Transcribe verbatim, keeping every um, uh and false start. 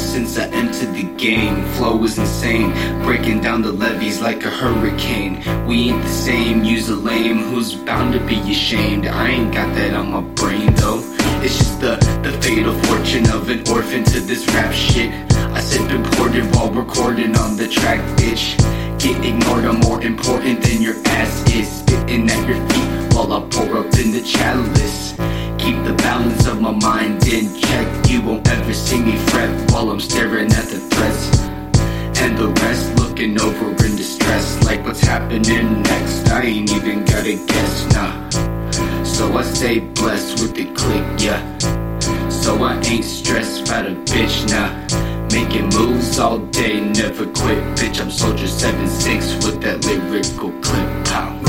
since I entered the game. Flow is insane, breaking down the levees like a hurricane. We ain't the same, use a lame who's bound to be ashamed. I ain't got that on my brain though. It's just the, the fatal fortune of an orphan to this rap shit. I sip imported while recording on the track, bitch. Get ignored, I'm more important than your ass is. Spitting at your feet while I pour up in the chalice. Keep the balance of my mind in check. You won't ever see me fret while I'm staring at the threats. And the rest looking over in distress, like what's happening next. I ain't even gotta guess, nah. So I stay blessed with the click, yeah. So I ain't stressed about a bitch, nah. Making moves all day, never quit, bitch. I'm Soldier seven six with that lyrical clip, pow.